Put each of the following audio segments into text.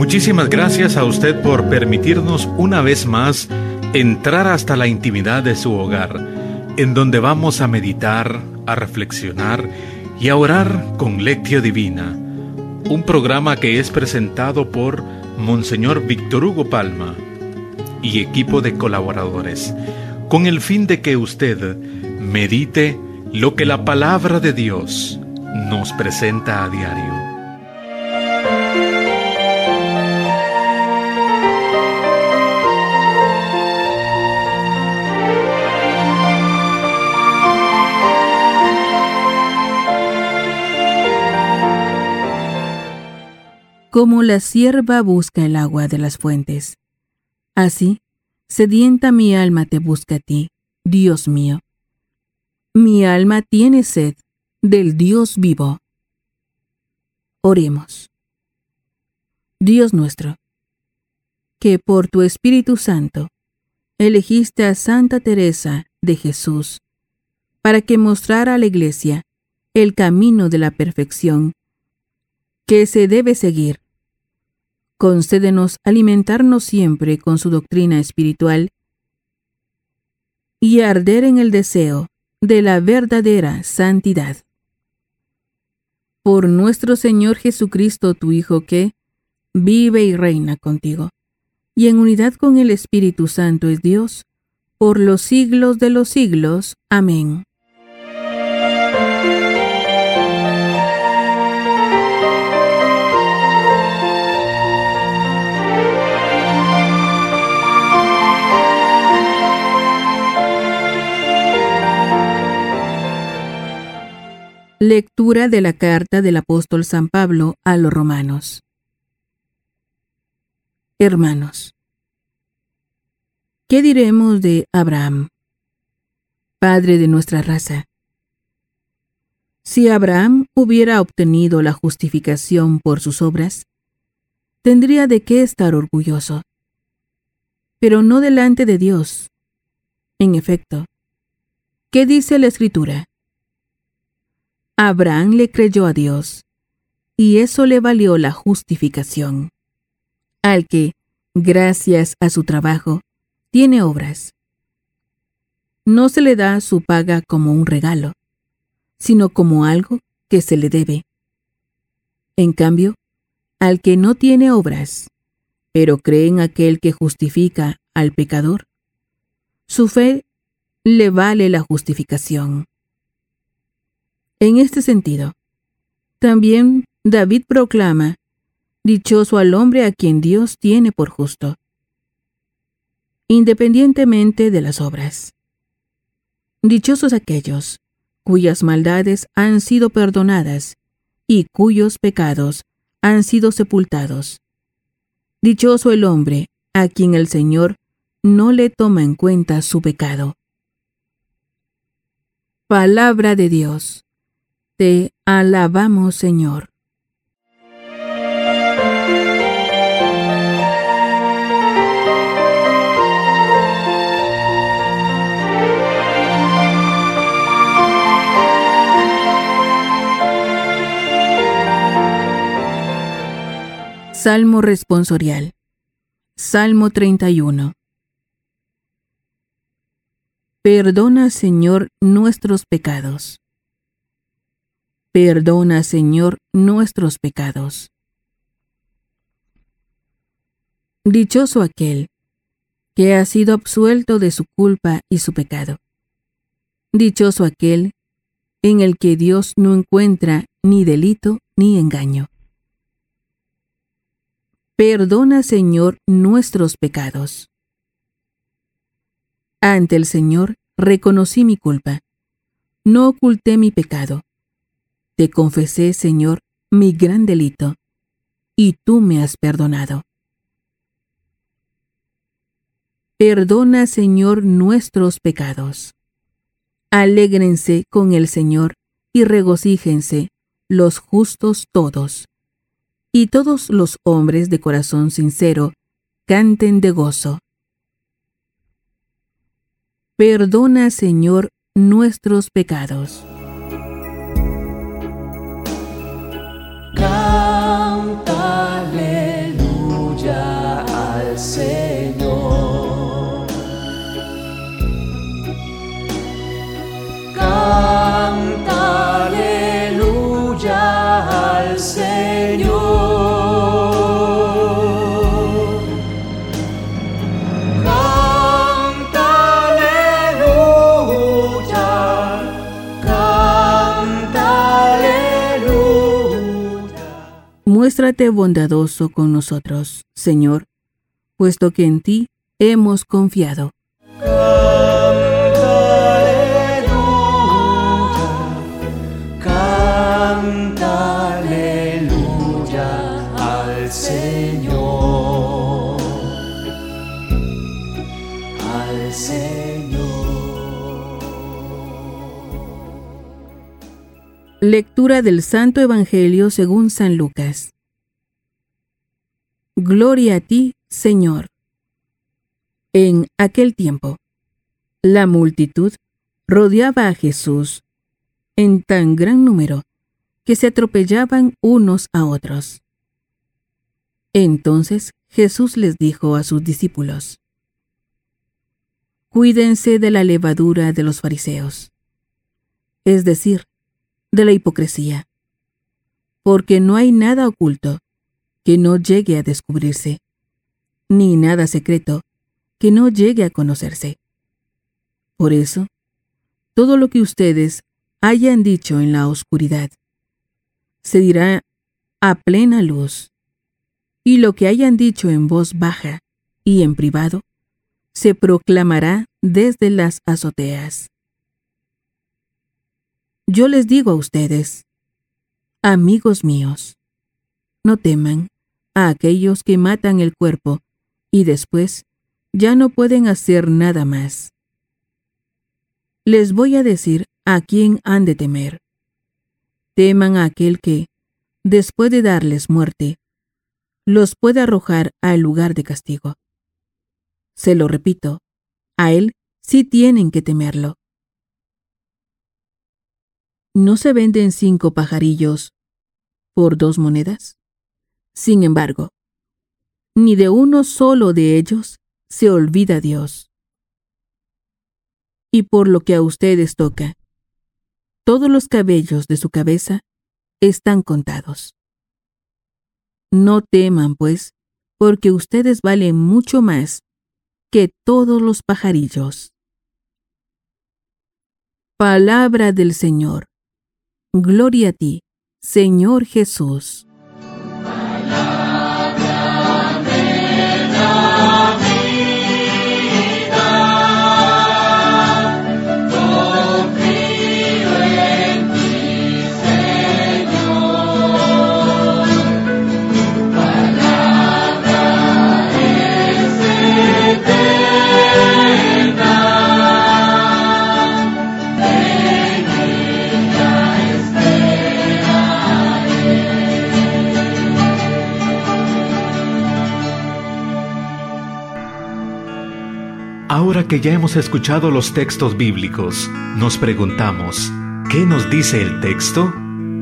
Muchísimas gracias a usted por permitirnos una vez más entrar hasta la intimidad de su hogar, en donde vamos a meditar, a reflexionar y a orar con Lectio Divina, un programa que es presentado por Monseñor Víctor Hugo Palma y equipo de colaboradores, con el fin de que usted medite lo que la palabra de Dios nos presenta a diario. Como la cierva busca el agua de las fuentes, así, sedienta mi alma te busca a ti, Dios mío. Mi alma tiene sed del Dios vivo. Oremos. Dios nuestro, que por tu Espíritu Santo elegiste a Santa Teresa de Jesús para que mostrara a la Iglesia el camino de la perfección que se debe seguir, concédenos alimentarnos siempre con su doctrina espiritual y arder en el deseo de la verdadera santidad. Por nuestro Señor Jesucristo, tu Hijo, que vive y reina contigo, y en unidad con el Espíritu Santo es Dios, por los siglos de los siglos. Amén. Lectura de la carta del apóstol San Pablo a los Romanos. Hermanos, ¿qué diremos de Abraham, padre de nuestra raza? Si Abraham hubiera obtenido la justificación por sus obras, tendría de qué estar orgulloso, pero no delante de Dios. En efecto, ¿qué dice la Escritura? Abraham le creyó a Dios, y eso le valió la justificación. Al que, gracias a su trabajo, tiene obras. No se le da su paga como un regalo, sino como algo que se le debe. En cambio, al que no tiene obras, pero cree en aquel que justifica al pecador, su fe le vale la justificación. En este sentido, también David proclama: dichoso al hombre a quien Dios tiene por justo, independientemente de las obras. Dichosos aquellos cuyas maldades han sido perdonadas y cuyos pecados han sido sepultados. Dichoso el hombre a quien el Señor no le toma en cuenta su pecado. Palabra de Dios. Te alabamos, Señor. Salmo responsorial. Salmo 31. Perdona, Señor, nuestros pecados. Perdona, Señor, nuestros pecados. Dichoso aquel que ha sido absuelto de su culpa y su pecado. Dichoso aquel en el que Dios no encuentra ni delito ni engaño. Perdona, Señor, nuestros pecados. Ante el Señor reconocí mi culpa. No oculté mi pecado. Te confesé, Señor, mi gran delito, y tú me has perdonado. Perdona, Señor, nuestros pecados. Alégrense con el Señor y regocíjense los justos todos, y todos los hombres de corazón sincero canten de gozo. Perdona, Señor, nuestros pecados. Canta, aleluya. al Señor. Canta aleluya, canta aleluya. Muéstrate bondadoso con nosotros, Señor, puesto que en ti hemos confiado. Canta aleluya al Señor, al Señor. Lectura del Santo Evangelio según San Lucas. Gloria a ti, Señor. En aquel tiempo, la multitud rodeaba a Jesús en tan gran número que se atropellaban unos a otros. Entonces Jesús les dijo a sus discípulos: Cuídense de la levadura de los fariseos, es decir, de la hipocresía, porque no hay nada oculto que no llegue a descubrirse, ni nada secreto que no llegue a conocerse. Por eso, todo lo que ustedes hayan dicho en la oscuridad se dirá a plena luz, y lo que hayan dicho en voz baja y en privado se proclamará desde las azoteas. Yo les digo a ustedes, amigos míos, no teman a aquellos que matan el cuerpo y después ya no pueden hacer nada más. Les voy a decir a quién han de temer. Teman a aquel que, después de darles muerte, los puede arrojar al lugar de castigo. Se lo repito, a él sí tienen que temerlo. ¿No se venden 5 pajarillos por 2 monedas? Sin embargo, ni de uno solo de ellos se olvida Dios. Y por lo que a ustedes toca, todos los cabellos de su cabeza están contados. No teman, pues, porque ustedes valen mucho más que todos los pajarillos. Palabra del Señor. Gloria a ti, Señor Jesús. Ahora que ya hemos escuchado los textos bíblicos, nos preguntamos, ¿qué nos dice el texto?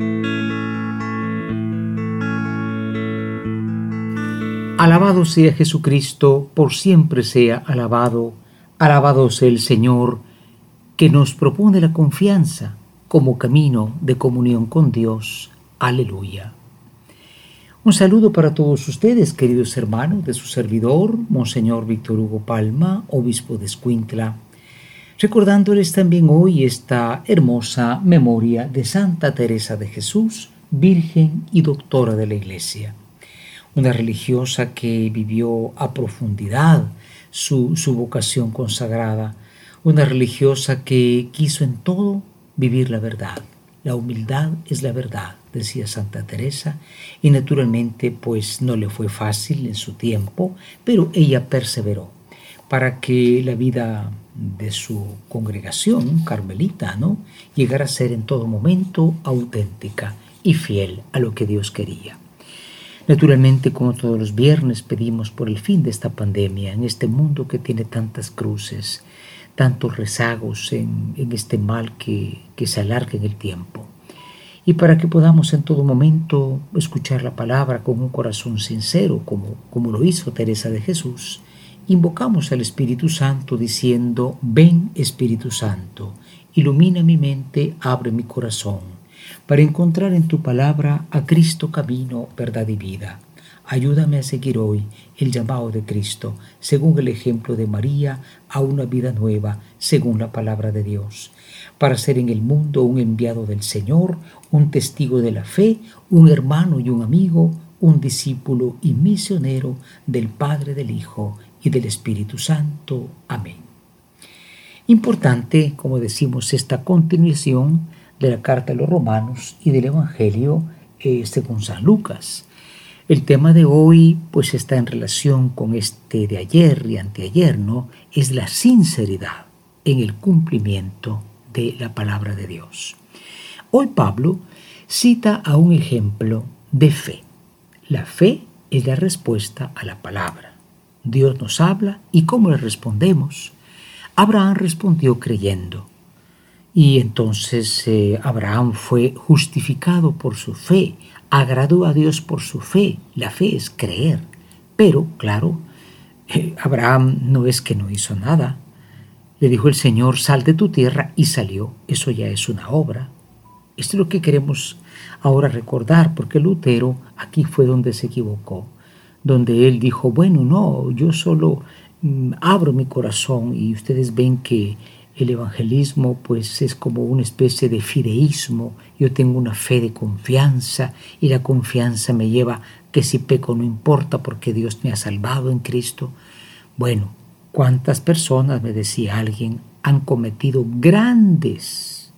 Alabado sea Jesucristo, por siempre sea alabado. Alabado sea el Señor, que nos propone la confianza como camino de comunión con Dios. Aleluya. Un saludo para todos ustedes, queridos hermanos, de su servidor, Monseñor Víctor Hugo Palma, obispo de Escuintla, recordándoles también hoy esta hermosa memoria de Santa Teresa de Jesús, Virgen y Doctora de la Iglesia. Una religiosa que vivió a profundidad su vocación consagrada, una religiosa que quiso en todo vivir la verdad. La humildad es la verdad, decía Santa Teresa, y naturalmente pues no le fue fácil en su tiempo, pero ella perseveró para que la vida de su congregación carmelita, llegara a ser en todo momento auténtica y fiel a lo que Dios quería. Naturalmente, como todos los viernes, pedimos por el fin de esta pandemia, en este mundo que tiene tantas cruces, tantos rezagos en este mal que se alarga en el tiempo. Y para que podamos en todo momento escuchar la palabra con un corazón sincero, como lo hizo Teresa de Jesús, invocamos al Espíritu Santo diciendo: ven Espíritu Santo, ilumina mi mente, abre mi corazón. para encontrar en tu palabra a Cristo camino, verdad y vida. Ayúdame a seguir hoy el llamado de Cristo, según el ejemplo de María, a una vida nueva, según la palabra de Dios, para ser en el mundo un enviado del Señor, un testigo de la fe, un hermano y un amigo, un discípulo y misionero del Padre, del Hijo y del Espíritu Santo. Amén. Importante, como decimos, esta continuación de la carta a los Romanos y del Evangelio según San Lucas. El tema de hoy pues está en relación con este de ayer y anteayer, ¿no? Es la sinceridad en el cumplimiento de la palabra de Dios. Hoy Pablo cita a un ejemplo de fe. La fe es la respuesta a la palabra. Dios nos habla y ¿cómo le respondemos? Abraham respondió creyendo. Y entonces Abraham fue justificado por su fe, agradó a Dios por su fe. La fe es creer. Pero, claro, Abraham no es que no hizo nada. Le dijo el Señor, sal de tu tierra, y salió. Eso ya es una obra. Esto es lo que queremos ahora recordar, porque Lutero aquí fue donde se equivocó, donde él dijo, bueno, no, yo solo abro mi corazón, y ustedes ven que el evangelismo pues es como una especie de fideísmo. Yo tengo una fe de confianza y la confianza me lleva que si peco no importa porque Dios me ha salvado en Cristo. Bueno, ¿cuántas personas, me decía alguien, han cometido grandes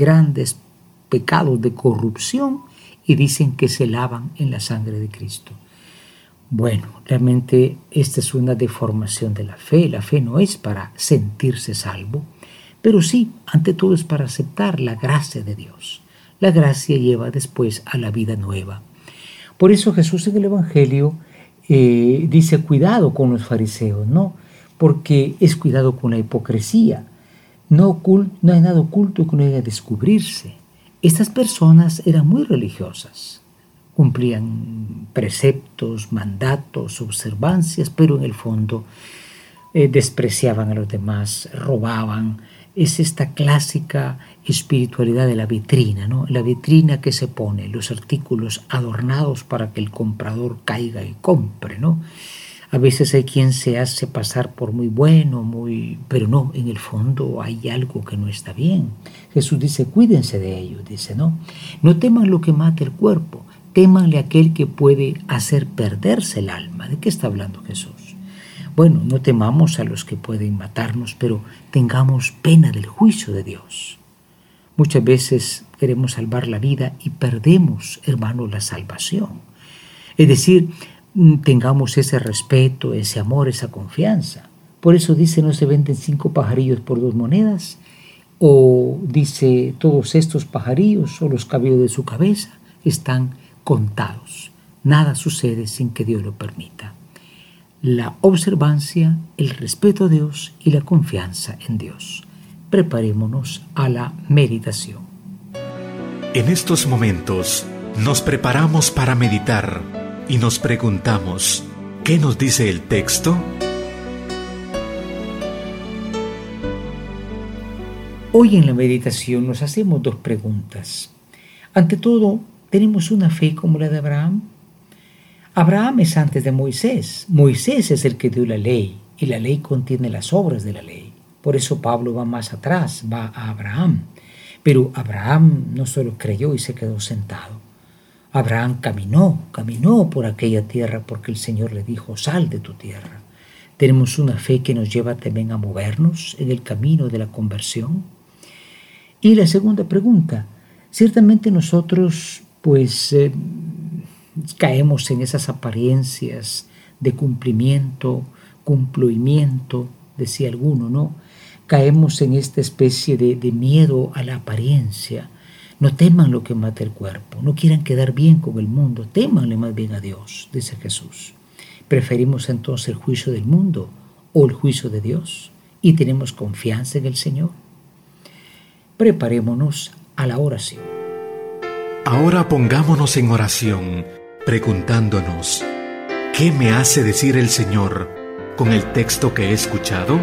pecados de corrupción y dicen que se lavan en la sangre de Cristo? Bueno, realmente esta es una deformación de la fe. La fe no es para sentirse salvo, pero sí, ante todo es para aceptar la gracia de Dios. La gracia lleva después a la vida nueva. Por eso Jesús en el Evangelio dice cuidado con los fariseos, ¿no? Porque es cuidado con la hipocresía. No hay nada oculto que no haya de descubrirse. Estas personas eran muy religiosas. Cumplían preceptos, mandatos, observancias, pero en el fondo despreciaban a los demás, robaban. Es esta clásica espiritualidad de la vitrina, ¿no? La vitrina que se pone, los artículos adornados para que el comprador caiga y compre, ¿no? A veces hay quien se hace pasar por muy bueno, pero no, en el fondo hay algo que no está bien. Jesús dice, cuídense de ellos, dice, ¿no? No teman lo que mata el cuerpo, témanle a aquel que puede hacer perderse el alma. ¿De qué está hablando Jesús? Bueno, no temamos a los que pueden matarnos, pero tengamos pena del juicio de Dios. Muchas veces queremos salvar la vida y perdemos, hermanos, la salvación. Es decir, tengamos ese respeto, ese amor, esa confianza. Por eso dice, no se venden 5 pajarillos por 2 monedas, o dice, todos estos pajarillos o los cabellos de su cabeza están contados. Nada sucede sin que Dios lo permita. La observancia, el respeto a Dios y la confianza en Dios. Preparémonos a la meditación. En estos momentos nos preparamos para meditar y nos preguntamos, ¿qué nos dice el texto? Hoy en la meditación nos hacemos 2 preguntas. Ante todo, ¿tenemos una fe como la de Abraham? Abraham es antes de Moisés. Moisés es el que dio la ley y la ley contiene las obras de la ley. Por eso Pablo va más atrás, va a Abraham. Pero Abraham no solo creyó y se quedó sentado. Abraham caminó por aquella tierra porque el Señor le dijo, sal de tu tierra. Tenemos una fe que nos lleva también a movernos en el camino de la conversión. Y la segunda pregunta, ciertamente nosotros caemos en esas apariencias de cumplimiento, decía alguno, ¿no? Caemos en esta especie de miedo a la apariencia. No teman lo que mata el cuerpo, no quieran quedar bien con el mundo, témanle más bien a Dios, dice Jesús. ¿Preferimos entonces el juicio del mundo o el juicio de Dios? ¿Y tenemos confianza en el Señor? Preparémonos a la oración. Ahora pongámonos en oración, preguntándonos, ¿qué me hace decir el Señor con el texto que he escuchado?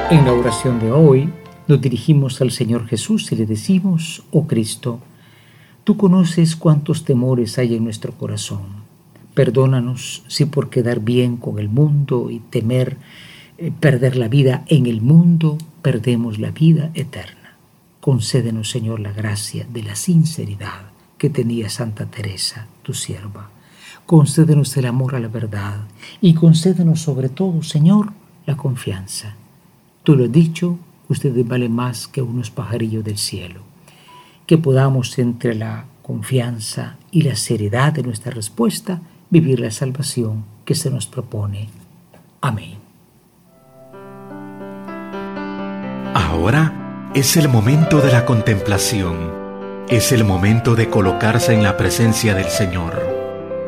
En la oración de hoy nos dirigimos al Señor Jesús y le decimos: oh Cristo, tú conoces cuántos temores hay en nuestro corazón. Perdónanos si por quedar bien con el mundo y temer perder la vida en el mundo, perdemos la vida eterna. Concédenos, Señor, la gracia de la sinceridad que tenía Santa Teresa, tu sierva. Concédenos el amor a la verdad y concédenos sobre todo, Señor, la confianza. Tú lo has dicho, ustedes valen más que unos pajarillos del cielo. Que podamos entre la confianza y la seriedad de nuestra respuesta vivir la salvación que se nos propone. Amén. Ahora es el momento de la contemplación. Es el momento de colocarse en la presencia del Señor.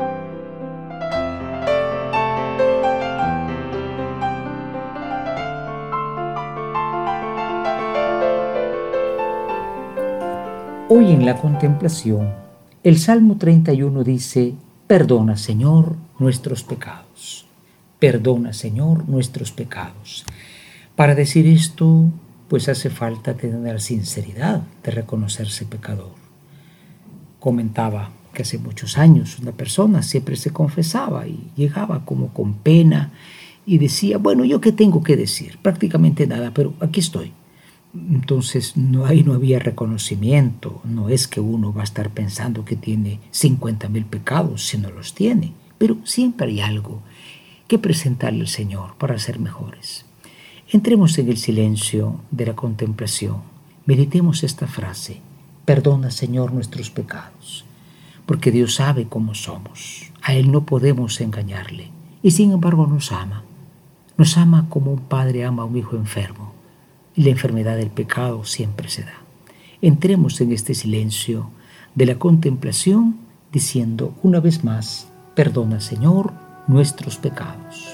Hoy en la contemplación, el Salmo 31 dice: perdona, Señor, nuestros pecados. Perdona, Señor, nuestros pecados. Para decir esto, pues hace falta tener la sinceridad de reconocerse pecador. Comentaba que hace muchos años una persona siempre se confesaba y llegaba como con pena y decía: bueno, ¿yo qué tengo que decir? Prácticamente nada, pero aquí estoy. Entonces ahí no había reconocimiento. No es que uno va a estar pensando que tiene 50,000 pecados si no los tiene, pero siempre hay algo que presentarle al Señor para ser mejores. Entremos en el silencio de la contemplación. Meditemos esta frase: perdona, Señor, nuestros pecados, porque Dios sabe cómo somos. A Él no podemos engañarle y sin embargo nos ama. Nos ama como un padre ama a un hijo enfermo. Y la enfermedad del pecado siempre se da. Entremos en este silencio de la contemplación diciendo una vez más: perdona, Señor, nuestros pecados.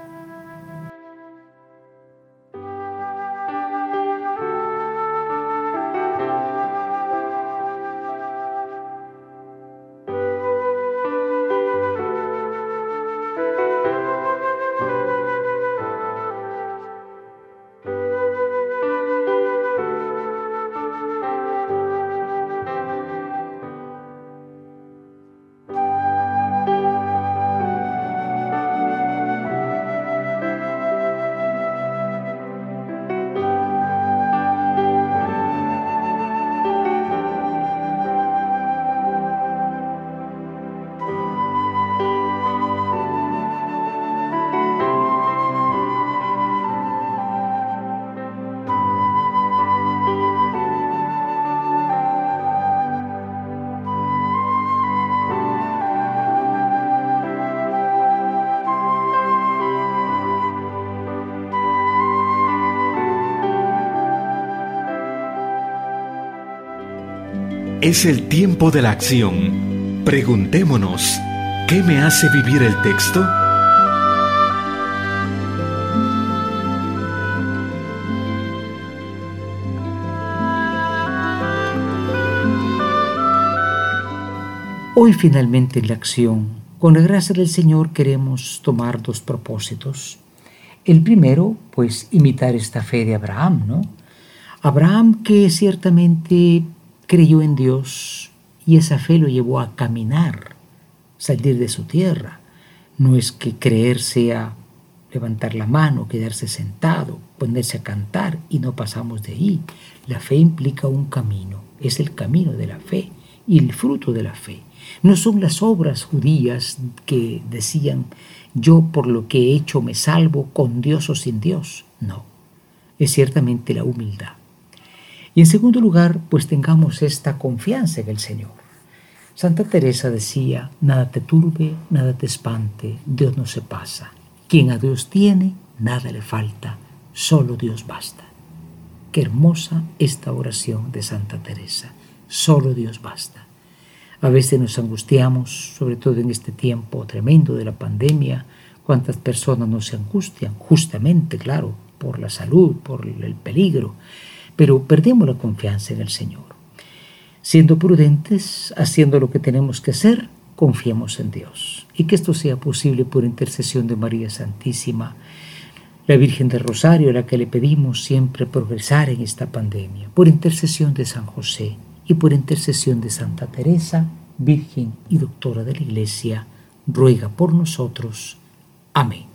Es el tiempo de la acción. Preguntémonos, ¿qué me hace vivir el texto? Hoy finalmente en la acción, con la gracia del Señor, queremos tomar 2 propósitos. El primero, pues imitar esta fe de Abraham, ¿no? Abraham, que ciertamente creyó en Dios y esa fe lo llevó a caminar, salir de su tierra. No es que creer sea levantar la mano, quedarse sentado, ponerse a cantar y no pasamos de ahí. La fe implica un camino, es el camino de la fe y el fruto de la fe. No son las obras judías que decían: yo por lo que he hecho me salvo, con Dios o sin Dios. No, es ciertamente la humildad. Y en segundo lugar, pues tengamos esta confianza en el Señor. Santa Teresa decía: nada te turbe, nada te espante, Dios no se pasa. Quien a Dios tiene, nada le falta, solo Dios basta. Qué hermosa esta oración de Santa Teresa, solo Dios basta. A veces nos angustiamos, sobre todo en este tiempo tremendo de la pandemia. Cuántas personas no se angustian, justamente, claro, por la salud, por el peligro, pero perdemos la confianza en el Señor. Siendo prudentes, haciendo lo que tenemos que hacer, confiemos en Dios. Y que esto sea posible por intercesión de María Santísima. la Virgen del Rosario, a la que le pedimos siempre progresar en esta pandemia, por intercesión de San José y por intercesión de Santa Teresa, Virgen y Doctora de la Iglesia, ruega por nosotros. Amén.